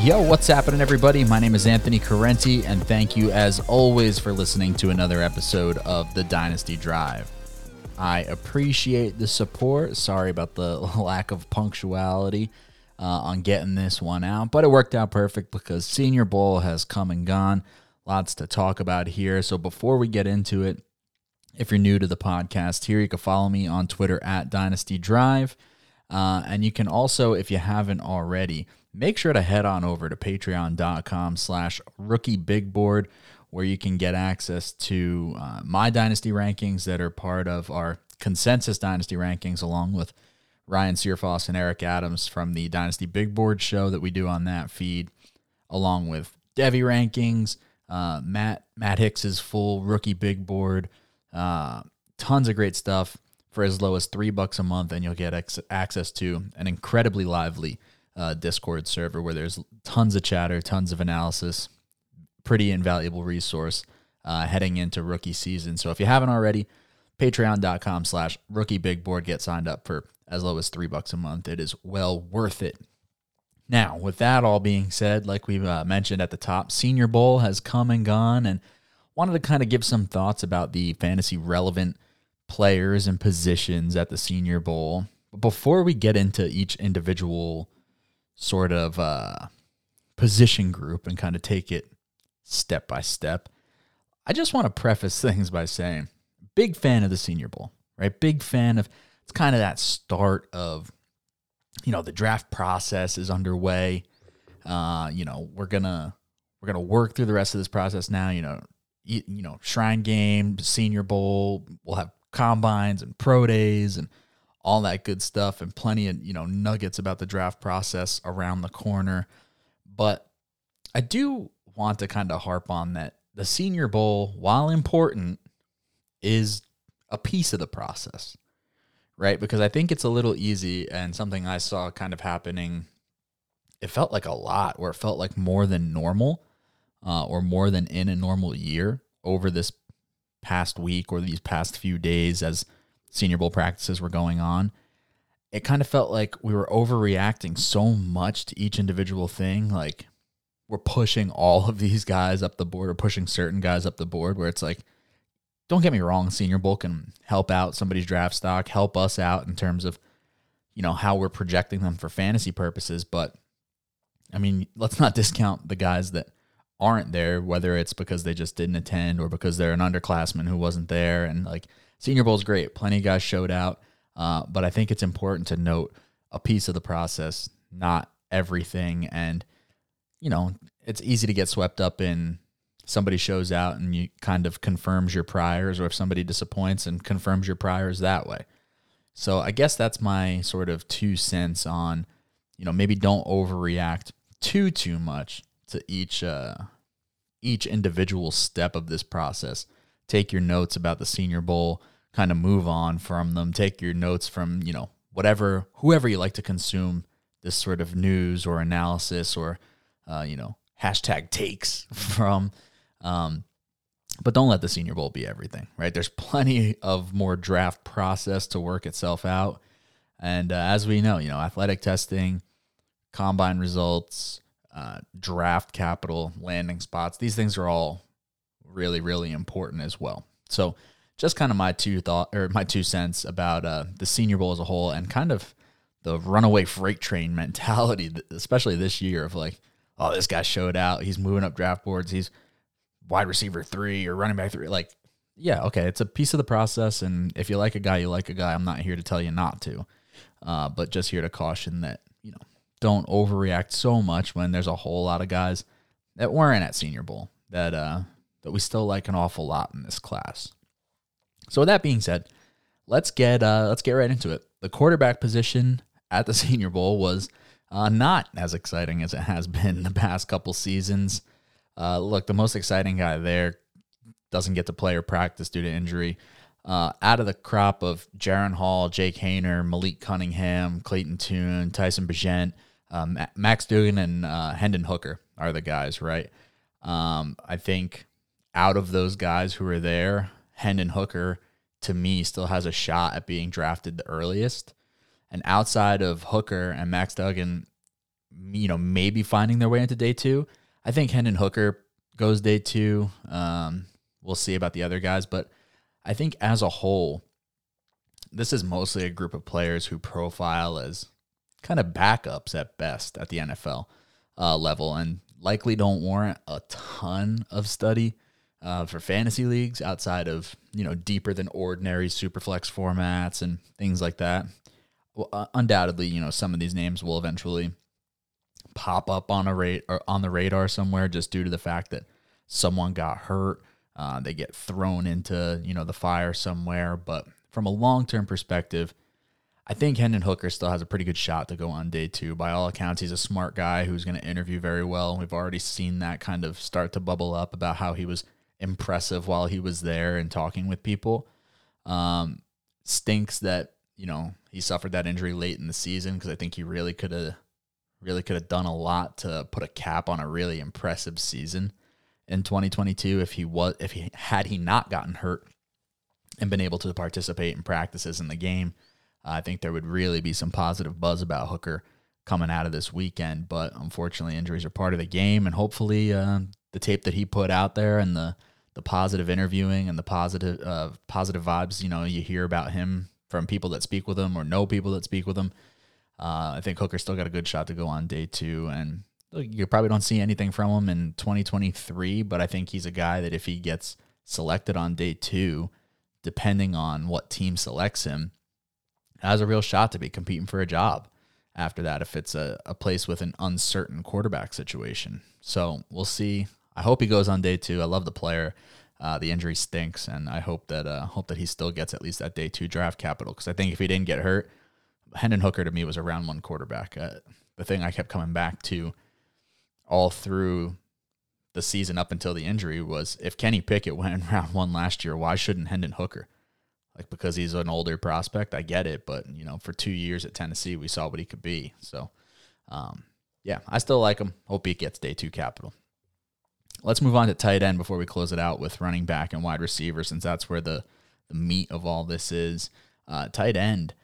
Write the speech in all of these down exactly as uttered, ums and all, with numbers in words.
Yo, what's happening, everybody? My name is Anthony Correnti, and thank you, as always, for listening to another episode of the Dynasty Drive. I appreciate the support. Sorry about the lack of punctuality uh, on getting this one out, but it worked out perfect because Senior Bowl has come and gone. Lots to talk about here. So before we get into it, if you're new to the podcast here, you can follow me on Twitter at Dynasty Drive. Uh, and you can also, if you haven't already, make sure to head on over to patreon.com slash rookie big board, where you can get access to uh, my Dynasty rankings that are part of our consensus Dynasty rankings, along with Ryan Searfoss and Eric Adams from the Dynasty Big Board show that we do on that feed, along with Devy rankings, uh, Matt Matt Hicks's full rookie big board, uh, tons of great stuff for as low as three bucks a month, and you'll get ex- access to an incredibly lively uh, Discord server where there's tons of chatter, tons of analysis, pretty invaluable resource uh, heading into rookie season. So if you haven't already, patreon.com slash rookie big board, get signed up for as low as three bucks a month. It is well worth it. Now, with that all being said, like we uh, mentioned at the top, Senior Bowl has come and gone, and wanted to kind of give some thoughts about the fantasy relevant players and positions at the Senior Bowl. But before we get into each individual sort of uh, position group and kind of take it step by step, I just want to preface things by saying, big fan of the Senior Bowl, right? Big fan of, it's kind of that start of, you know, the draft process is underway. Uh, you know, we're gonna we're gonna work through the rest of this process now. You know, you, you know, Shrine Game, Senior Bowl, we'll have combines and pro days and all that good stuff, and plenty of, you know, nuggets about the draft process around the corner. But I do want to kind of harp on that the Senior Bowl, while important, is a piece of the process, right? Because I think it's a little easy, and something I saw kind of happening, it felt like a lot, or it felt like more than normal, uh, or more than in a normal year over this past week or these past few days as Senior Bowl practices were going on. It kind of felt like we were overreacting so much to each individual thing. Like, we're pushing all of these guys up the board, or pushing certain guys up the board, where it's like, don't get me wrong, Senior Bowl can help out somebody's draft stock, help us out in terms of, you know, how we're projecting them for fantasy purposes. But I mean, let's not discount the guys that aren't there, whether it's because they just didn't attend or because they're an underclassman who wasn't there. And like, Senior Bowl's great. Plenty of guys showed out. Uh, but I think it's important to note a piece of the process, not everything. And, you know, it's easy to get swept up in somebody shows out and you kind of confirms your priors, or if somebody disappoints and confirms your priors that way. So I guess that's my sort of two cents on, you know, maybe don't overreact too, too much to each uh, each individual step of this process. Take your notes about the Senior Bowl, kind of move on from them. Take your notes from, you know, whatever, whoever you like to consume this sort of news or analysis or, uh, you know, hashtag takes from. Um, but don't let the Senior Bowl be everything, right? There's plenty of more draft process to work itself out. And uh, as we know, you know, athletic testing, combine results, Uh, draft capital, landing spots. These things are all really, really important as well. So just kind of my two thought or my two cents about uh, the Senior Bowl as a whole, and kind of the runaway freight train mentality, especially this year, of like, oh, this guy showed out. He's moving up draft boards. He's wide receiver three or running back three. Like, yeah, okay, it's a piece of the process. And if you like a guy, you like a guy. I'm not here to tell you not to, uh, but just here to caution that, you know, don't overreact so much when there's a whole lot of guys that weren't at Senior Bowl that uh, that we still like an awful lot in this class. So with that being said, let's get uh, let's get right into it. The quarterback position at the Senior Bowl was uh, not as exciting as it has been the past couple seasons. Uh, look, the most exciting guy there doesn't get to play or practice due to injury. Uh, out of the crop of Jaron Hall, Jake Haener, Malik Cunningham, Clayton Tune, Tyson Bagent, um, Max Duggan, and uh, Hendon Hooker are the guys, right? Um, I think out of those guys who are there, Hendon Hooker, to me, still has a shot at being drafted the earliest. And outside of Hooker and Max Duggan, you know, maybe finding their way into day two. I think Hendon Hooker goes day two. Um, we'll see about the other guys, but I think as a whole, this is mostly a group of players who profile as kind of backups at best at the N F L uh, level and likely don't warrant a ton of study uh, for fantasy leagues outside of, you know, deeper than ordinary superflex formats and things like that. Well, uh, undoubtedly, you know, some of these names will eventually pop up on a rate or on the radar somewhere just due to the fact that someone got hurt. Uh, they get thrown into, you know, the fire somewhere. But from a long-term perspective, I think Hendon Hooker still has a pretty good shot to go on day two. By all accounts, he's a smart guy who's going to interview very well. We've already seen that kind of start to bubble up about how he was impressive while he was there and talking with people. Um, stinks that, you know, he suffered that injury late in the season because I think he really could have really could have done a lot to put a cap on a really impressive season in twenty twenty-two if he was if he had he not gotten hurt and been able to participate in practices in the game. Uh, I think there would really be some positive buzz about Hooker coming out of this weekend, but unfortunately injuries are part of the game, and hopefully uh, the tape that he put out there and the the positive interviewing and the positive uh, positive vibes, you know, you hear about him from people that speak with him or know people that speak with him. Uh, I think Hooker still got a good shot to go on day two, and you probably don't see anything from him in twenty twenty-three, but I think he's a guy that if he gets selected on day two, depending on what team selects him, has a real shot to be competing for a job after that if it's a, a place with an uncertain quarterback situation. So we'll see. I hope he goes on day two. I love the player. Uh, the injury stinks, and I hope that uh, hope that he still gets at least that day two draft capital, because I think if he didn't get hurt, Hendon Hooker to me was a round one quarterback. Uh, the thing I kept coming back to all through the season up until the injury was if Kenny Pickett went in round one last year, why shouldn't Hendon Hooker? Like, because he's an older prospect, I get it, but, you know, for two years at Tennessee, we saw what he could be. So, um, yeah, I still like him. Hope he gets day two capital. Let's move on to tight end before we close it out with running back and wide receiver, since that's where the, the meat of all this is. Uh, tight end,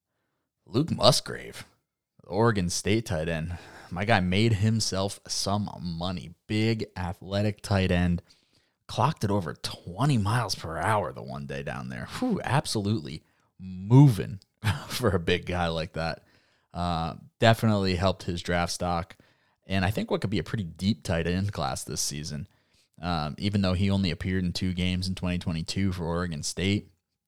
Luke Musgrave, Oregon State tight end. My guy made himself some money. Big, athletic tight end. Clocked it over twenty miles per hour the one day down there. Whew, absolutely moving for a big guy like that. Uh, definitely helped his draft stock. And I think what could be a pretty deep tight end class this season. Um, even though he only appeared in two games in twenty twenty-two for Oregon State,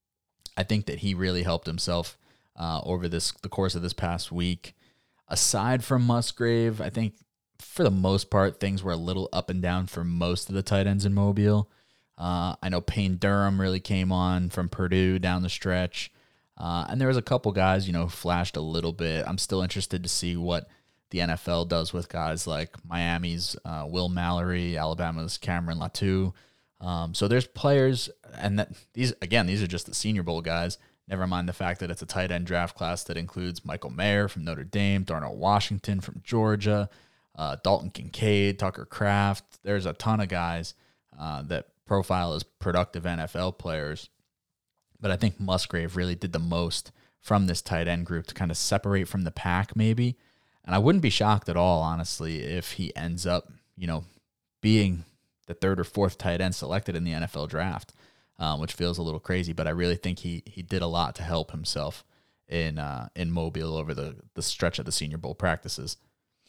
I think that he really helped himself uh, over this the course of this past week. Aside from Musgrave, I think for the most part, things were a little up and down for most of the tight ends in Mobile. Uh, I know Payne Durham really came on from Purdue down the stretch. Uh, and there was a couple guys, you know, flashed a little bit. I'm still interested to see what the N F L does with guys like Miami's uh, Will Mallory, Alabama's Cameron Latu. Um, so there's players, and that these again, these are just the Senior Bowl guys. Never mind the fact that it's a tight end draft class that includes Michael Mayer from Notre Dame, Darnell Washington from Georgia, uh, Dalton Kincaid, Tucker Kraft. There's a ton of guys uh, that profile as productive N F L players. But I think Musgrave really did the most from this tight end group to kind of separate from the pack maybe. And I wouldn't be shocked at all, honestly, if he ends up, you know, being the third or fourth tight end selected in the N F L draft, uh, which feels a little crazy. But I really think he he did a lot to help himself in uh, in Mobile over the, the stretch of the Senior Bowl practices.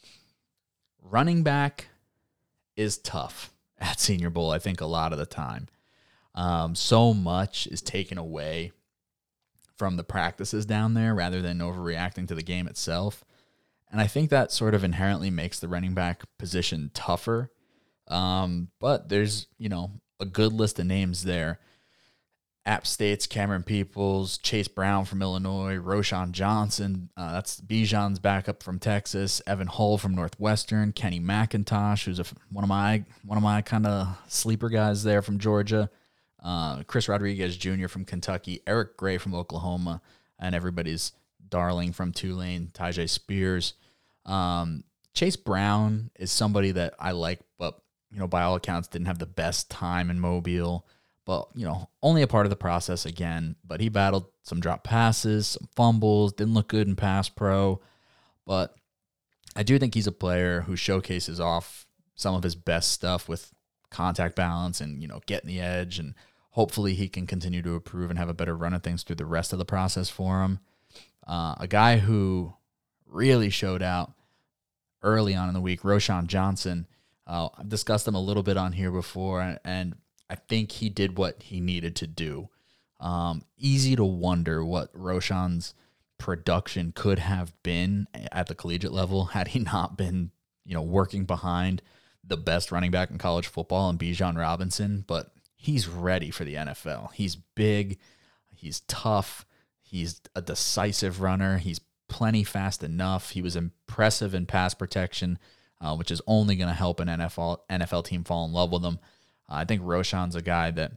Running back is tough at Senior Bowl, I think, a lot of the time. Um, so much is taken away from the practices down there rather than overreacting to the game itself. And I think that sort of inherently makes the running back position tougher. Um, but there's, you know, a good list of names there. App State's Cameron Peoples, Chase Brown from Illinois, Roshan Johnson, uh, that's Bijan's backup from Texas, Evan Hull from Northwestern, Kenny McIntosh, who's a, one of my one of my kind of sleeper guys there from Georgia, uh, Chris Rodriguez Junior from Kentucky, Eric Gray from Oklahoma, and everybody's darling from Tulane, Tyjae Spears. Um, Chase Brown is somebody that I like, but, you know, by all accounts didn't have the best time in Mobile, but, you know, only a part of the process again, but he battled some drop passes, some fumbles, didn't look good in pass pro, but I do think he's a player who showcases off some of his best stuff with contact balance and, you know, getting the edge, and hopefully he can continue to improve and have a better run of things through the rest of the process for him. Uh, a guy who really showed out early on in the week, Roschon Johnson. Uh, I've discussed him a little bit on here before, and I think he did what he needed to do. Um, easy to wonder what Roschon's production could have been at the collegiate level had he not been, you know, working behind the best running back in college football in Bijan Robinson. But he's ready for the N F L. He's big, he's tough, he's a decisive runner, he's plenty fast enough. He was impressive in pass protection, uh, which is only going to help an N F L N F L team fall in love with him. Uh, I think Roschon's a guy that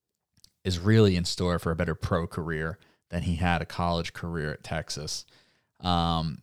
is really in store for a better pro career than he had a college career at Texas. Um,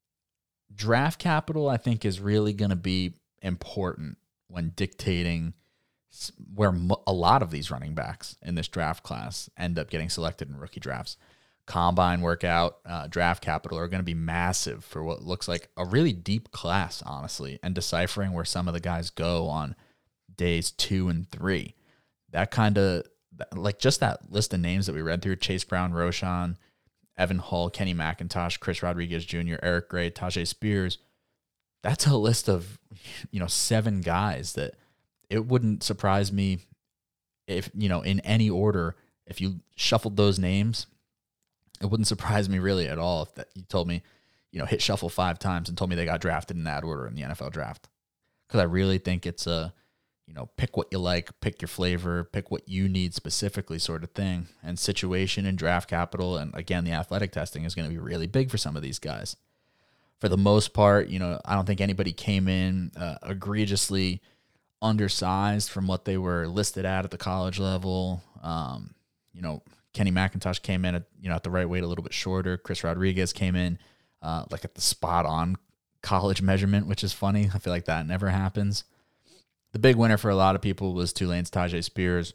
draft capital, I think, is really going to be important when dictating where a lot of these running backs in this draft class end up getting selected in rookie drafts. Combine workout, uh, draft capital are going to be massive for what looks like a really deep class, honestly, and deciphering where some of the guys go on days two and three. That kind of, like just that list of names that we read through: Chase Brown, Roschon, Evan Hull, Kenny McIntosh, Chris Rodriguez Junior, Eric Gray, Tyjae Spears. That's a list of, you know, seven guys that it wouldn't surprise me if, you know, in any order, if you shuffled those names, it wouldn't surprise me really at all if that you told me, you know, hit shuffle five times and told me they got drafted in that order in the N F L draft. Because I really think it's a, you know, pick what you like, pick your flavor, pick what you need specifically sort of thing. And situation and draft capital, and again, the athletic testing is going to be really big for some of these guys. For the most part, you know, I don't think anybody came in uh, egregiously undersized from what they were listed at at the college level. Um, you know, Kenny McIntosh came in at, you know, at the right weight, a little bit shorter. Chris Rodriguez came in uh, like at the spot on college measurement, which is funny. I feel like that never happens. The big winner for a lot of people was Tulane's Tyjae Spears.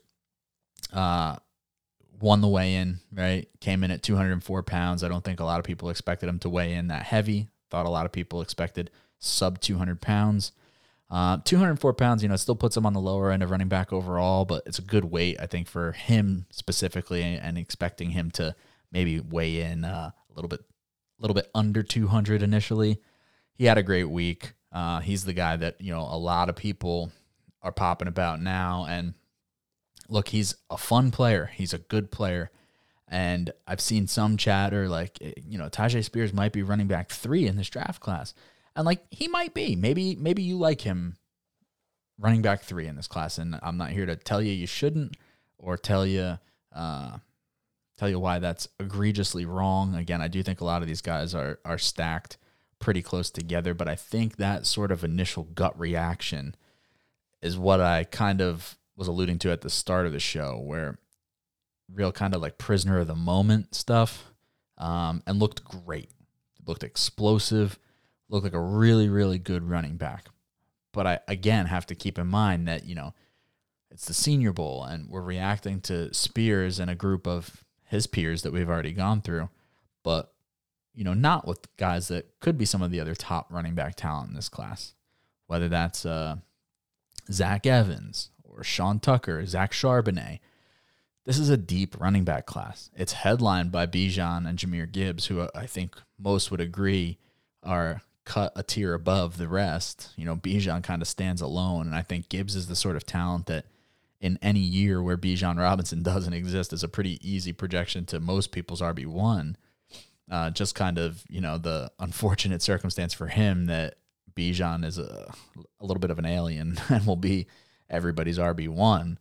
Uh, won the weigh-in, right? Came in at two hundred four pounds. I don't think a lot of people expected him to weigh in that heavy. Thought a lot of people expected sub two hundred pounds. Uh, two hundred four pounds, you know, still puts him on the lower end of running back overall, but it's a good weight, I think, for him specifically, and expecting him to maybe weigh in uh, a little bit, a little bit under two hundred initially. He had a great week. Uh, he's the guy that, you know, a lot of people are popping about now. And look, he's a fun player. He's a good player. And I've seen some chatter like, you know, Tyjae Spears might be running back three in this draft class. And like, he might be. Maybe maybe you like him running back three in this class. And I'm not here to tell you you shouldn't, or tell you uh, tell you why that's egregiously wrong. Again, I do think a lot of these guys are are stacked pretty close together, but I think that sort of initial gut reaction is what I kind of was alluding to at the start of the show, where real kind of like prisoner of the moment stuff, um, and looked great. Looked explosive, looked like a really, really good running back. But I, again, have to keep in mind that, you know, it's the Senior Bowl, and we're reacting to Spears and a group of his peers that we've already gone through, but, you know, not with guys that could be some of the other top running back talent in this class, whether that's uh, Zach Evans or Sean Tucker, Zach Charbonnet. This is a deep running back class. It's headlined by Bijan and Jahmyr Gibbs, who I think most would agree are cut a tier above the rest. You know, Bijan kind of stands alone, and I think Gibbs is the sort of talent that in any year where Bijan Robinson doesn't exist is a pretty easy projection to most people's R B one. Uh, just kind of, you know, the unfortunate circumstance for him that Bijan is a, a little bit of an alien and will be everybody's R B one.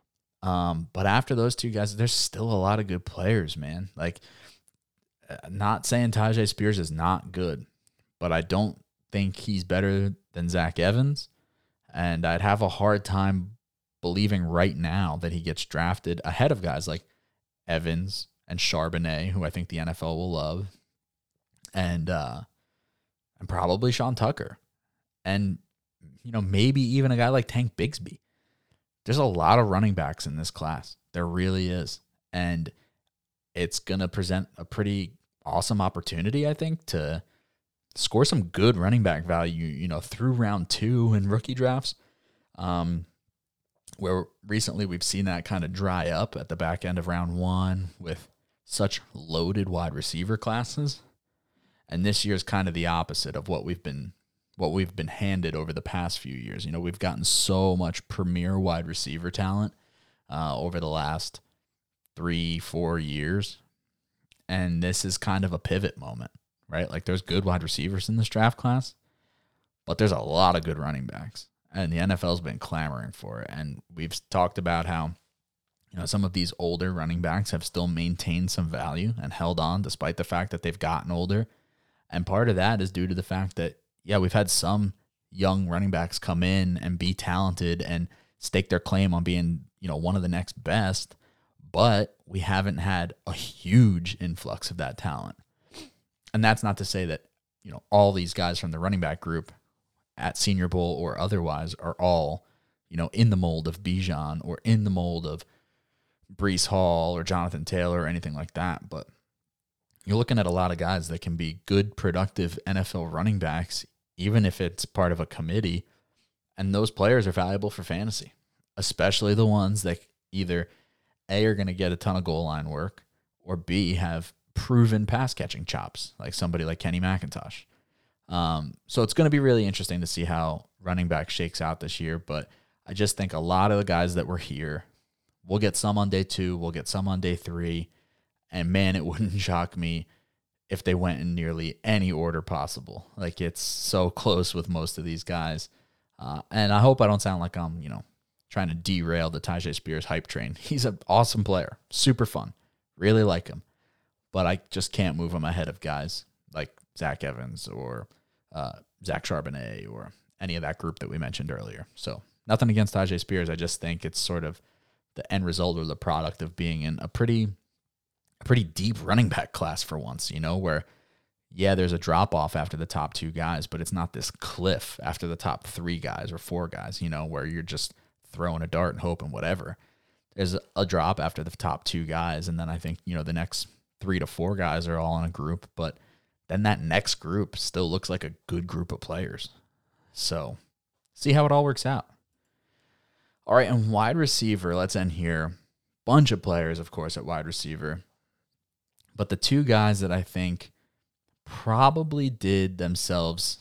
Um, but after those two guys, there's still a lot of good players, man. Like, not saying Tyjae Spears is not good, but I don't think he's better than Zach Evans. And I'd have a hard time believing right now that he gets drafted ahead of guys like Evans and Charbonnet, who I think the N F L will love, and uh, and probably Sean Tucker. And, you know, maybe even a guy like Tank Bigsby. There's a lot of running backs in this class. There really is. And it's going to present a pretty awesome opportunity, I think, to score some good running back value, you know, through round two in rookie drafts. Um, where recently we've seen that kind of dry up at the back end of round one with such loaded wide receiver classes. And this year's kind of the opposite of what we've been what we've been handed over the past few years. You know, we've gotten so much premier wide receiver talent uh, over the last three, four years. And this is kind of a pivot moment, right? Like there's good wide receivers in this draft class, but there's a lot of good running backs. And the N F L's been clamoring for it. And we've talked about how, you know, some of these older running backs have still maintained some value and held on despite the fact that they've gotten older. And part of that is due to the fact that, yeah, we've had some young running backs come in and be talented and stake their claim on being, you know, one of the next best, but we haven't had a huge influx of that talent. And that's not to say that, you know, all these guys from the running back group at Senior Bowl or otherwise are all, you know, in the mold of Bijan or in the mold of Breece Hall or Jonathan Taylor or anything like that. But you're looking at a lot of guys that can be good, productive N F L running backs, even if it's part of a committee. And those players are valuable for fantasy, especially the ones that either A, are going to get a ton of goal line work, or B, have proven pass catching chops, like somebody like Kenny McIntosh. Um, so it's going to be really interesting to see how running back shakes out this year. But I just think a lot of the guys that were here, we'll get some on day two, we'll get some on day three. And man, it wouldn't shock me if they went in nearly any order possible. Like it's so close with most of these guys. Uh, and I hope I don't sound like I'm, you know, trying to derail the Tyjae Spears hype train. He's an awesome player, super fun, really like him. But I just can't move him ahead of guys like Zach Evans or uh, Zach Charbonnet or any of that group that we mentioned earlier. So nothing against Tyjae Spears. I just think it's sort of the end result or the product of being in a pretty a pretty deep running back class for once, you know, where, yeah, there's a drop-off after the top two guys, but it's not this cliff after the top three guys or four guys, you know, where you're just throwing a dart and hoping whatever. There's a drop after the top two guys, and then I think, you know, the next three to four guys are all in a group, but then that next group still looks like a good group of players. So see how it all works out. All right, and wide receiver, let's end here. Bunch of players, of course, at wide receiver. But the two guys that I think probably did themselves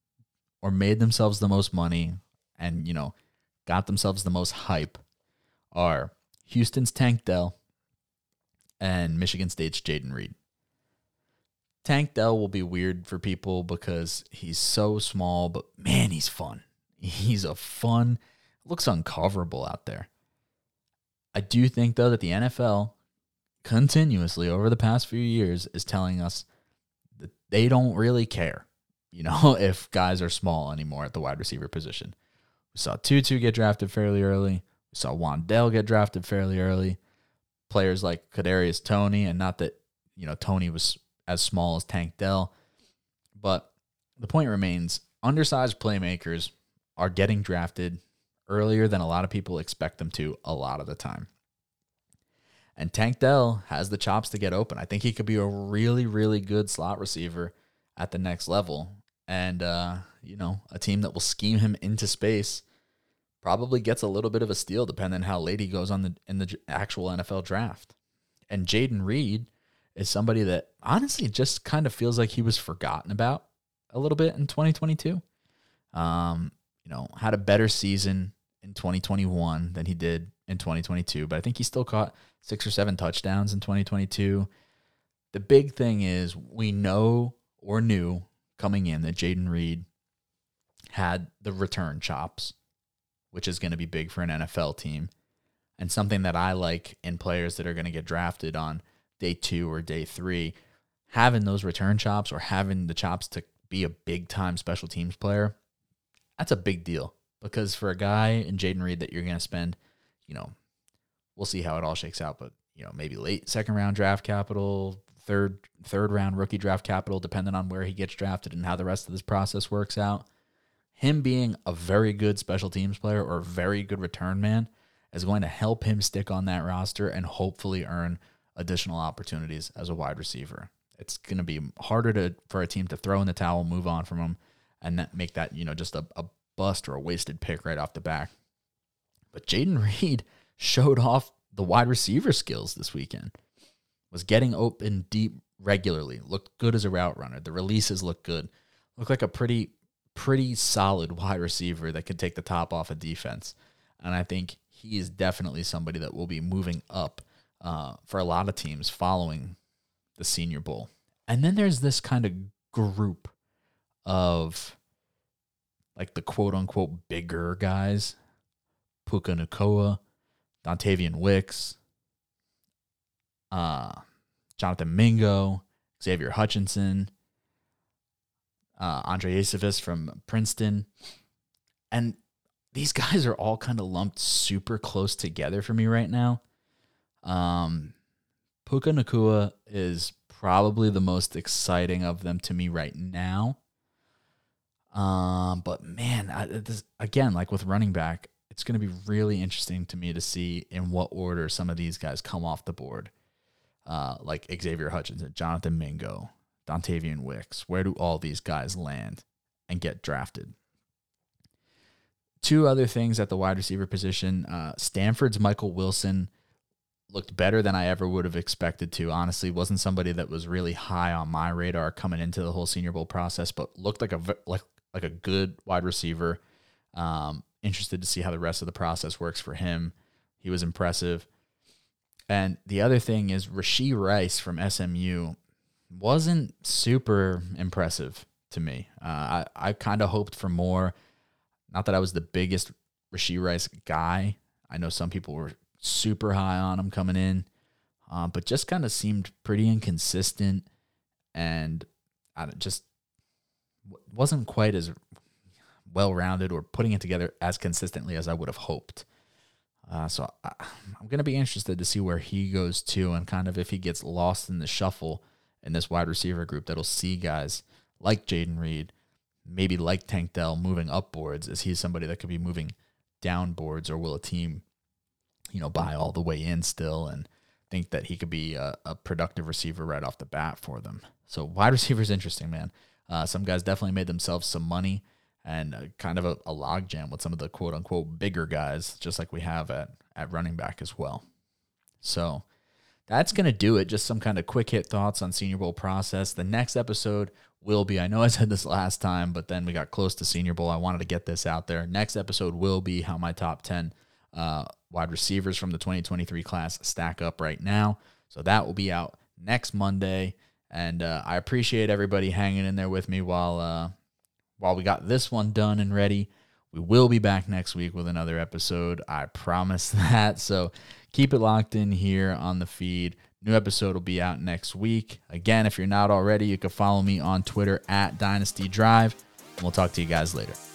or made themselves the most money and, you know, got themselves the most hype are Houston's Tank Dell and Michigan State's Jayden Reed. Tank Dell will be weird for people because he's so small, but man, he's fun. He's a fun, looks uncoverable out there. I do think, though, that the N F L continuously over the past few years is telling us that they don't really care, you know, if guys are small anymore at the wide receiver position. We saw Tutu get drafted fairly early. We saw Wan'Dale get drafted fairly early. Players like Kadarius Toney, and not that, you know, Toney was as small as Tank Dell, but the point remains, undersized playmakers are getting drafted earlier than a lot of people expect them to a lot of the time. And Tank Dell has the chops to get open. I think he could be a really, really good slot receiver at the next level. And, uh, you know, a team that will scheme him into space probably gets a little bit of a steal depending on how late he goes on the in the actual N F L draft. And Jayden Reed is somebody that honestly just kind of feels like he was forgotten about a little bit in twenty twenty-two. Um, you know, had a better season in twenty twenty-one than he did in twenty twenty-two, but I think he still caught six or seven touchdowns in twenty twenty-two. The big thing is we know or knew coming in that Jayden Reed had the return chops, which is going to be big for an N F L team, and something that I like in players that are going to get drafted on day two or day three, having those return chops or having the chops to be a big-time special teams player, that's a big deal. Because for a guy in Jayden Reed that you're going to spend, you know, we'll see how it all shakes out, but, you know, maybe late second round draft capital, third third round rookie draft capital, depending on where he gets drafted and how the rest of this process works out. Him being a very good special teams player or a very good return man is going to help him stick on that roster and hopefully earn additional opportunities as a wide receiver. it's going to be harder to for a team to throw in the towel, move on from him, and that, make that, you know, just a, a bust or a wasted pick right off the back. But Jayden Reed showed off the wide receiver skills this weekend. Was getting open deep regularly. Looked good as a route runner. The releases looked good. Looked like a pretty, pretty solid wide receiver that could take the top off of defense. And I think he is definitely somebody that will be moving up uh, for a lot of teams following the Senior Bowl. And then there's this kind of group of like the quote-unquote bigger guys. Puka Nacua, Dontavian Wicks, uh, Jonathan Mingo, Xavier Hutchinson, uh, Andre Acevis from Princeton. And these guys are all kind of lumped super close together for me right now. Um, Puka Nacua is probably the most exciting of them to me right now. Um, but man, I, this, again, like with running back, it's going to be really interesting to me to see in what order some of these guys come off the board. Uh, like Xavier Hutchinson, Jonathan Mingo, Dontavian Wicks. Where do all these guys land and get drafted? Two other things at the wide receiver position. Uh, Stanford's Michael Wilson looked better than I ever would have expected to. Honestly, wasn't somebody that was really high on my radar coming into the whole Senior Bowl process, but looked like a like like a good wide receiver. Um, interested to see how the rest of the process works for him. He was impressive. And the other thing is Rashee Rice from S M U wasn't super impressive to me. Uh, I, I kind of hoped for more. Not that I was the biggest Rashee Rice guy. I know some people were super high on him coming in, uh, but just kind of seemed pretty inconsistent and I just wasn't quite as well-rounded or putting it together as consistently as I would have hoped. Uh, so I, I'm going to be interested to see where he goes to and kind of if he gets lost in the shuffle in this wide receiver group that'll see guys like Jayden Reed, maybe like Tank Dell moving up boards. Is he somebody that could be moving down boards, or will a team, you know, buy all the way in still and think that he could be a, a productive receiver right off the bat for them? So wide receiver is interesting, man. Uh, some guys definitely made themselves some money and uh, kind of a, a logjam with some of the quote-unquote bigger guys, just like we have at, at running back as well. So that's going to do it. Just some kind of quick hit thoughts on Senior Bowl process. The next episode will be, I know I said this last time, but then we got close to Senior Bowl. I wanted to get this out there. Next episode will be how my top ten uh, wide receivers from the twenty twenty-three class stack up right now. So that will be out next Monday. And uh, I appreciate everybody hanging in there with me while uh, while we got this one done and ready. We will be back next week with another episode. I promise that. So keep it locked in here on the feed. New episode will be out next week. Again, if you're not already, you can follow me on Twitter at Dynasty Drive. And we'll talk to you guys later.